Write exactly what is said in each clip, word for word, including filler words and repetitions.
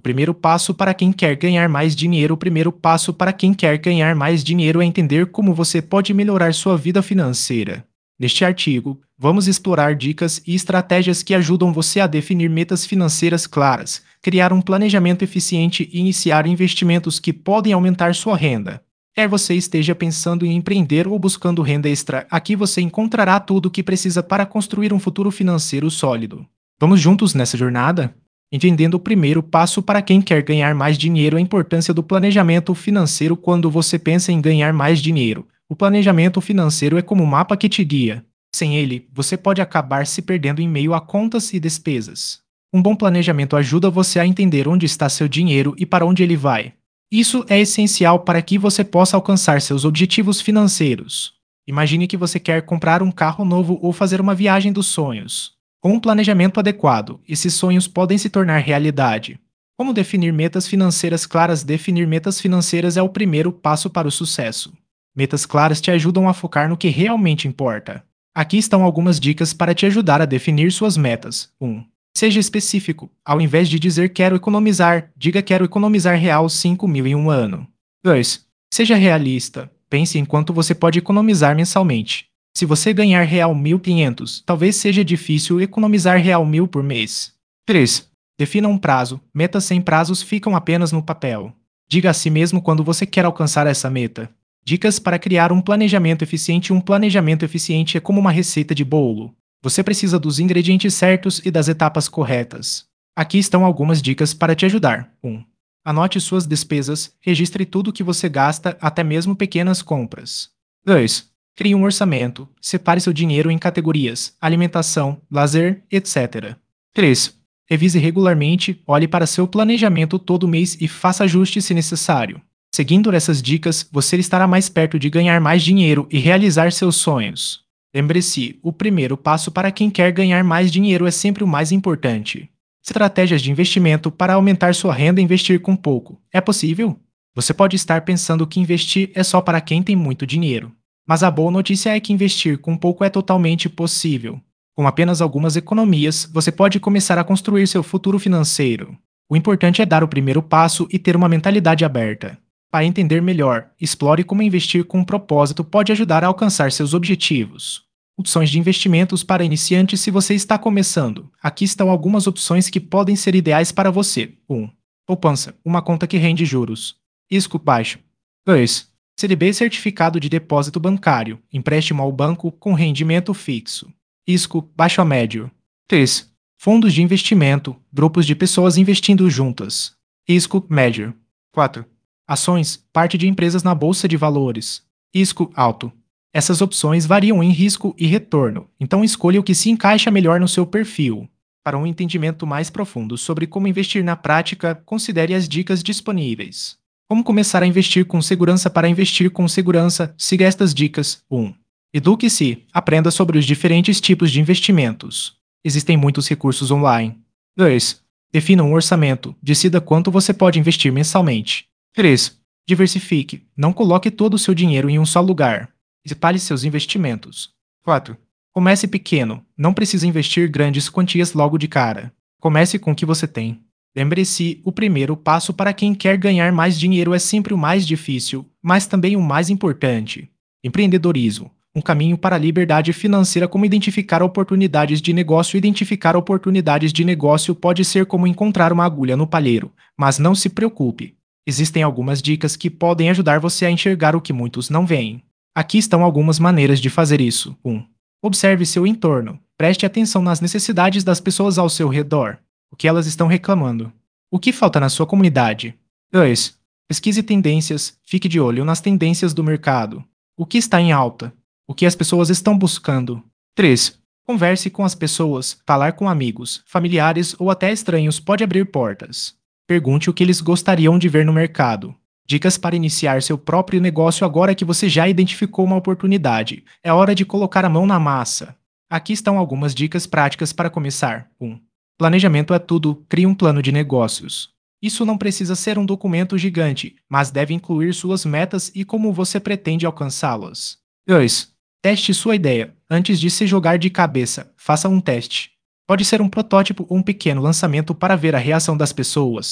primeiro passo para quem quer ganhar mais dinheiro. O primeiro passo para quem quer ganhar mais dinheiro é entender como você pode melhorar sua vida financeira. Neste artigo, vamos explorar dicas e estratégias que ajudam você a definir metas financeiras claras, criar um planejamento eficiente e iniciar investimentos que podem aumentar sua renda. Quer você esteja pensando em empreender ou buscando renda extra, aqui você encontrará tudo o que precisa para construir um futuro financeiro sólido. Vamos juntos nessa jornada? Entendendo o primeiro passo para quem quer ganhar mais dinheiro, a importância do planejamento financeiro. Quando você pensa em ganhar mais dinheiro, o planejamento financeiro é como um mapa que te guia. Sem ele, você pode acabar se perdendo em meio a contas e despesas. Um bom planejamento ajuda você a entender onde está seu dinheiro e para onde ele vai. Isso é essencial para que você possa alcançar seus objetivos financeiros. Imagine que você quer comprar um carro novo ou fazer uma viagem dos sonhos. Com um planejamento adequado, esses sonhos podem se tornar realidade. Como definir metas financeiras claras? Definir metas financeiras é o primeiro passo para o sucesso. Metas claras te ajudam a focar no que realmente importa. Aqui estão algumas dicas para te ajudar a definir suas metas. um. Seja específico. Ao invés de dizer quero economizar, diga quero economizar real cinco mil em um ano. dois. Seja realista. Pense em quanto você pode economizar mensalmente. Se você ganhar real mil e quinhentos, talvez seja difícil economizar real mil por mês. três. Defina um prazo. Metas sem prazos ficam apenas no papel. Diga a si mesmo quando você quer alcançar essa meta. Dicas para criar um planejamento eficiente. Um planejamento eficiente é como uma receita de bolo. Você precisa dos ingredientes certos e das etapas corretas. Aqui estão algumas dicas para te ajudar. um. Anote suas despesas. Registre tudo o que você gasta, até mesmo pequenas compras. dois. Crie um orçamento. Separe seu dinheiro em categorias: alimentação, lazer, etcétera. três. Revise regularmente, olhe para seu planejamento todo mês e faça ajustes se necessário. Seguindo essas dicas, você estará mais perto de ganhar mais dinheiro e realizar seus sonhos. Lembre-se, o primeiro passo para quem quer ganhar mais dinheiro é sempre o mais importante. Estratégias de investimento para aumentar sua renda. Investir com pouco. É possível? Você pode estar pensando que investir é só para quem tem muito dinheiro. Mas a boa notícia é que investir com pouco é totalmente possível. Com apenas algumas economias, você pode começar a construir seu futuro financeiro. O importante é dar o primeiro passo e ter uma mentalidade aberta. Para entender melhor, explore como investir com um propósito pode ajudar a alcançar seus objetivos. Opções de investimentos para iniciantes. Se você está começando, aqui estão algumas opções que podem ser ideais para você. um. Poupança, uma conta que rende juros. Risco baixo. dois. C D B, certificado de depósito bancário, empréstimo ao banco com rendimento fixo. Risco baixo a médio. três. Fundos de investimento, grupos de pessoas investindo juntas. Risco médio. quatro. Ações, parte de empresas na bolsa de valores. Risco alto. Essas opções variam em risco e retorno, então escolha o que se encaixa melhor no seu perfil. Para um entendimento mais profundo sobre como investir na prática, considere as dicas disponíveis. Como começar a investir com segurança? Para investir com segurança, siga estas dicas. um. Eduque-se. Aprenda sobre os diferentes tipos de investimentos. Existem muitos recursos online. dois. Defina um orçamento. Decida quanto você pode investir mensalmente. três. Diversifique. Não coloque todo o seu dinheiro em um só lugar. Espalhe seus investimentos. quatro. Comece pequeno. Não precisa investir grandes quantias logo de cara. Comece com o que você tem. Lembre-se, o primeiro passo para quem quer ganhar mais dinheiro é sempre o mais difícil, mas também o mais importante. Empreendedorismo. Um caminho para a liberdade financeira. Como identificar oportunidades de negócio? Identificar oportunidades de negócio pode ser como encontrar uma agulha no palheiro, mas não se preocupe. Existem algumas dicas que podem ajudar você a enxergar o que muitos não veem. Aqui estão algumas maneiras de fazer isso. um. Observe seu entorno. Preste atenção nas necessidades das pessoas ao seu redor. O que elas estão reclamando? O que falta na sua comunidade? dois. Pesquise tendências. Fique de olho nas tendências do mercado. O que está em alta? O que as pessoas estão buscando? três. Converse com as pessoas. Falar com amigos, familiares ou até estranhos pode abrir portas. Pergunte o que eles gostariam de ver no mercado. Dicas para iniciar seu próprio negócio. Agora que você já identificou uma oportunidade, é hora de colocar a mão na massa. Aqui estão algumas dicas práticas para começar. um. Planejamento é tudo. Crie um plano de negócios. Isso não precisa ser um documento gigante, mas deve incluir suas metas e como você pretende alcançá-las. dois. Teste sua ideia. Antes de se jogar de cabeça, faça um teste. Pode ser um protótipo ou um pequeno lançamento para ver a reação das pessoas.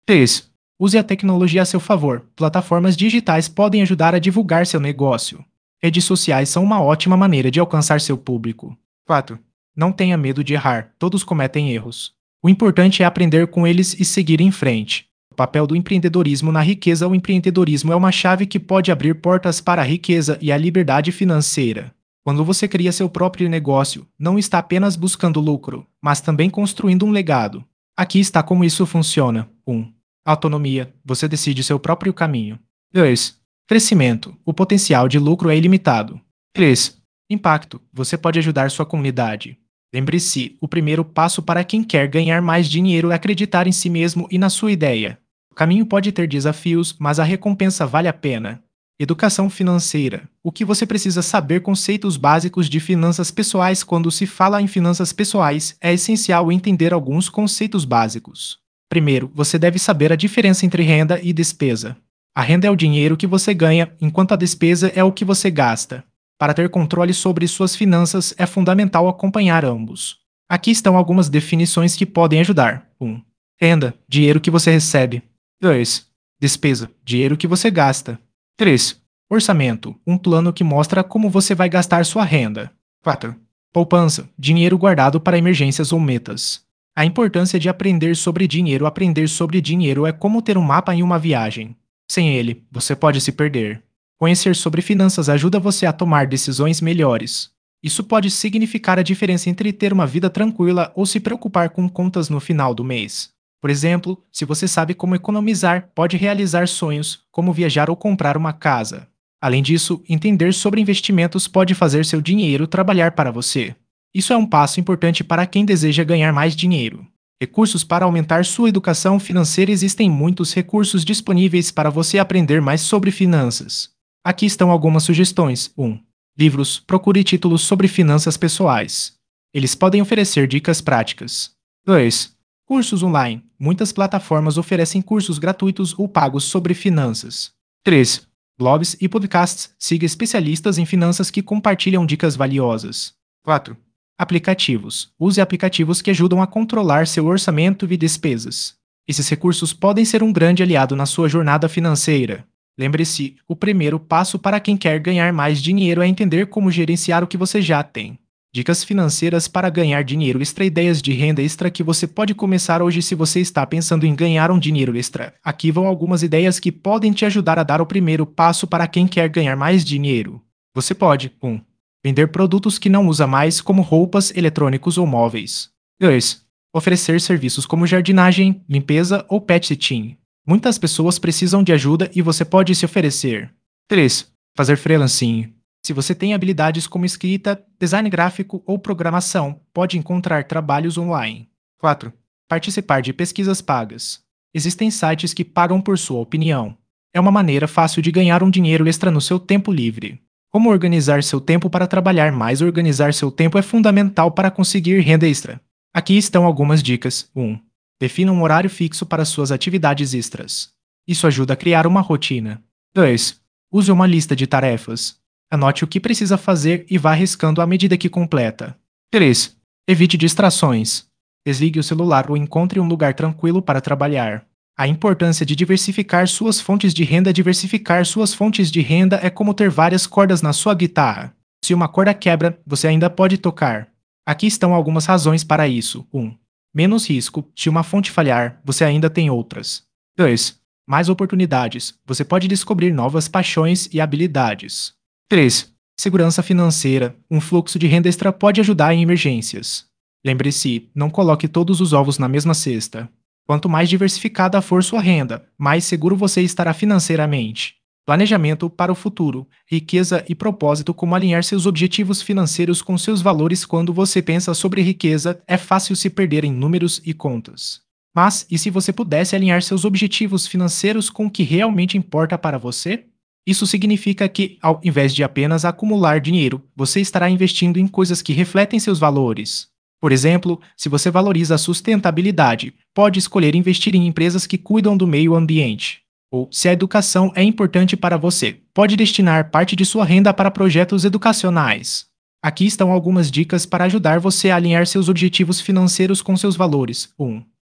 três. Use a tecnologia a seu favor. Plataformas digitais podem ajudar a divulgar seu negócio. Redes sociais são uma ótima maneira de alcançar seu público. quatro. Não tenha medo de errar. Todos cometem erros. O importante é aprender com eles e seguir em frente. O papel do empreendedorismo na riqueza. O empreendedorismo é uma chave que pode abrir portas para a riqueza e a liberdade financeira. Quando você cria seu próprio negócio, não está apenas buscando lucro, mas também construindo um legado. Aqui está como isso funciona. um. Autonomia. Você decide seu próprio caminho. dois. Crescimento. O potencial de lucro é ilimitado. três. Impacto. Você pode ajudar sua comunidade. Lembre-se, o primeiro passo para quem quer ganhar mais dinheiro é acreditar em si mesmo e na sua ideia. O caminho pode ter desafios, mas a recompensa vale a pena. Educação financeira. O que você precisa saber? Conceitos básicos de finanças pessoais. Quando se fala em finanças pessoais, é essencial entender alguns conceitos básicos. Primeiro, você deve saber a diferença entre renda e despesa. A renda é o dinheiro que você ganha, enquanto a despesa é o que você gasta. Para ter controle sobre suas finanças, é fundamental acompanhar ambos. Aqui estão algumas definições que podem ajudar. um. Renda, dinheiro que você recebe. dois. Despesa, dinheiro que você gasta. três. Orçamento, um plano que mostra como você vai gastar sua renda. quatro. Poupança, dinheiro guardado para emergências ou metas. A importância de aprender sobre dinheiro. Aprender sobre dinheiro é como ter um mapa em uma viagem. Sem ele, você pode se perder. Conhecer sobre finanças ajuda você a tomar decisões melhores. Isso pode significar a diferença entre ter uma vida tranquila ou se preocupar com contas no final do mês. Por exemplo, se você sabe como economizar, pode realizar sonhos, como viajar ou comprar uma casa. Além disso, entender sobre investimentos pode fazer seu dinheiro trabalhar para você. Isso é um passo importante para quem deseja ganhar mais dinheiro. Recursos para aumentar sua educação financeira. Existem muitos recursos disponíveis para você aprender mais sobre finanças. Aqui estão algumas sugestões. um. Livros. Procure títulos sobre finanças pessoais. Eles podem oferecer dicas práticas. dois. Cursos online. Muitas plataformas oferecem cursos gratuitos ou pagos sobre finanças. três. Blogs e podcasts. Siga especialistas em finanças que compartilham dicas valiosas. quatro. Aplicativos. Use aplicativos que ajudam a controlar seu orçamento e despesas. Esses recursos podem ser um grande aliado na sua jornada financeira. Lembre-se, o primeiro passo para quem quer ganhar mais dinheiro é entender como gerenciar o que você já tem. Dicas financeiras para ganhar dinheiro extra. Ideias de renda extra que você pode começar hoje se você está pensando em ganhar um dinheiro extra. Aqui vão algumas ideias que podem te ajudar a dar o primeiro passo para quem quer ganhar mais dinheiro. Você pode um. Vender produtos que não usa mais, como roupas, eletrônicos ou móveis. dois. Oferecer serviços como jardinagem, limpeza ou pet sitting. Muitas pessoas precisam de ajuda e você pode se oferecer. três. Fazer freelancing. Se você tem habilidades como escrita, design gráfico ou programação, pode encontrar trabalhos online. quatro. Participar de pesquisas pagas. Existem sites que pagam por sua opinião. É uma maneira fácil de ganhar um dinheiro extra no seu tempo livre. Como organizar seu tempo para trabalhar mais? Organizar seu tempo é fundamental para conseguir renda extra. Aqui estão algumas dicas. um. Defina um horário fixo para suas atividades extras. Isso ajuda a criar uma rotina. dois. Use uma lista de tarefas. Anote o que precisa fazer e vá riscando à medida que completa. três. Evite distrações. Desligue o celular ou encontre um lugar tranquilo para trabalhar. A importância de diversificar suas fontes de renda. Diversificar suas fontes de renda é como ter várias cordas na sua guitarra. Se uma corda quebra, você ainda pode tocar. Aqui estão algumas razões para isso. um. Menos risco. Se uma fonte falhar, você ainda tem outras. dois. Mais oportunidades. Você pode descobrir novas paixões e habilidades. três. Segurança financeira. Um fluxo de renda extra pode ajudar em emergências. Lembre-se, não coloque todos os ovos na mesma cesta. Quanto mais diversificada for sua renda, mais seguro você estará financeiramente. Planejamento para o futuro, riqueza e propósito. Como alinhar seus objetivos financeiros com seus valores. Quando você pensa sobre riqueza, é fácil se perder em números e contas. Mas, e se você pudesse alinhar seus objetivos financeiros com o que realmente importa para você? Isso significa que, ao invés de apenas acumular dinheiro, você estará investindo em coisas que refletem seus valores. Por exemplo, se você valoriza a sustentabilidade, pode escolher investir em empresas que cuidam do meio ambiente. Ou, se a educação é importante para você, pode destinar parte de sua renda para projetos educacionais. Aqui estão algumas dicas para ajudar você a alinhar seus objetivos financeiros com seus valores. um.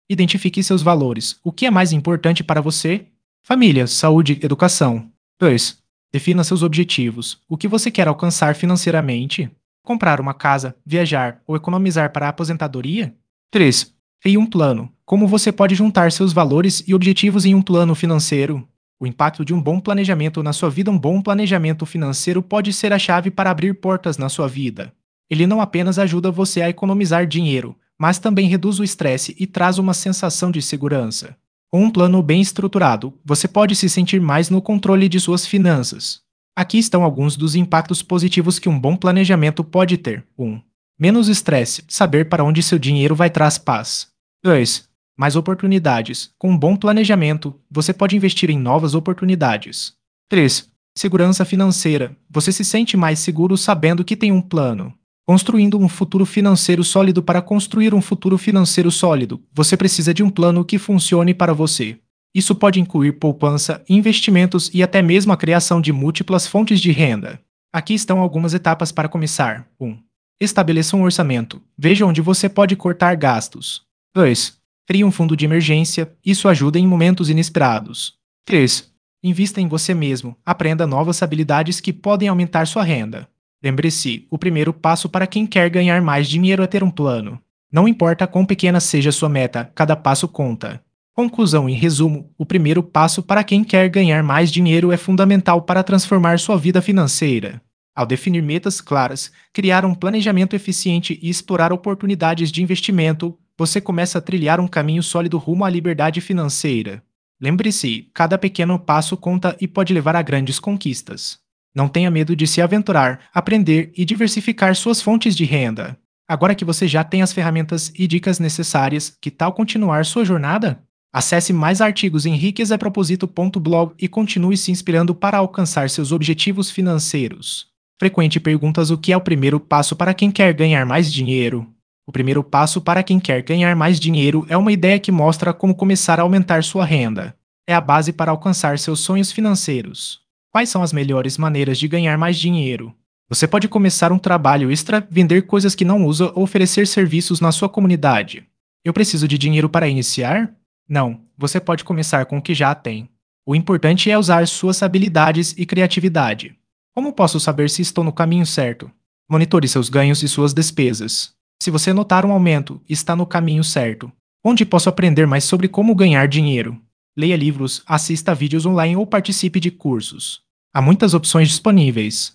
Identifique seus valores. O que é mais importante para você? Família, saúde, educação. dois. Defina seus objetivos. O que você quer alcançar financeiramente? Comprar uma casa, viajar ou economizar para a aposentadoria? três. Crie um plano. Como você pode juntar seus valores e objetivos em um plano financeiro? O impacto de um bom planejamento na sua vida. Um bom planejamento financeiro pode ser a chave para abrir portas na sua vida. Ele não apenas ajuda você a economizar dinheiro, mas também reduz o estresse e traz uma sensação de segurança. Com um plano bem estruturado, você pode se sentir mais no controle de suas finanças. Aqui estão alguns dos impactos positivos que um bom planejamento pode ter. um. Menos estresse. Saber para onde seu dinheiro vai traz paz. dois. Mais oportunidades. Com um bom planejamento, você pode investir em novas oportunidades. três. Segurança financeira. Você se sente mais seguro sabendo que tem um plano. Construindo um futuro financeiro sólido. Para construir um futuro financeiro sólido, você precisa de um plano que funcione para você. Isso pode incluir poupança, investimentos e até mesmo a criação de múltiplas fontes de renda. Aqui estão algumas etapas para começar. um. Estabeleça um orçamento. Veja onde você pode cortar gastos. dois. Crie um fundo de emergência. Isso ajuda em momentos inesperados. três. Invista em você mesmo. Aprenda novas habilidades que podem aumentar sua renda. Lembre-se, o primeiro passo para quem quer ganhar mais dinheiro é ter um plano. Não importa quão pequena seja sua meta, cada passo conta. Conclusão. Em resumo, o primeiro passo para quem quer ganhar mais dinheiro é fundamental para transformar sua vida financeira. Ao definir metas claras, criar um planejamento eficiente e explorar oportunidades de investimento, você começa a trilhar um caminho sólido rumo à liberdade financeira. Lembre-se, cada pequeno passo conta e pode levar a grandes conquistas. Não tenha medo de se aventurar, aprender e diversificar suas fontes de renda. Agora que você já tem as ferramentas e dicas necessárias, que tal continuar sua jornada? Acesse mais artigos em riquezapropósito ponto blog e continue se inspirando para alcançar seus objetivos financeiros. Frequente perguntas: o que é o primeiro passo para quem quer ganhar mais dinheiro? O primeiro passo para quem quer ganhar mais dinheiro é uma ideia que mostra como começar a aumentar sua renda. É a base para alcançar seus sonhos financeiros. Quais são as melhores maneiras de ganhar mais dinheiro? Você pode começar um trabalho extra, vender coisas que não usa ou oferecer serviços na sua comunidade. Eu preciso de dinheiro para iniciar? Não, você pode começar com o que já tem. O importante é usar suas habilidades e criatividade. Como posso saber se estou no caminho certo? Monitore seus ganhos e suas despesas. Se você notar um aumento, está no caminho certo. Onde posso aprender mais sobre como ganhar dinheiro? Leia livros, assista a vídeos online ou participe de cursos. Há muitas opções disponíveis.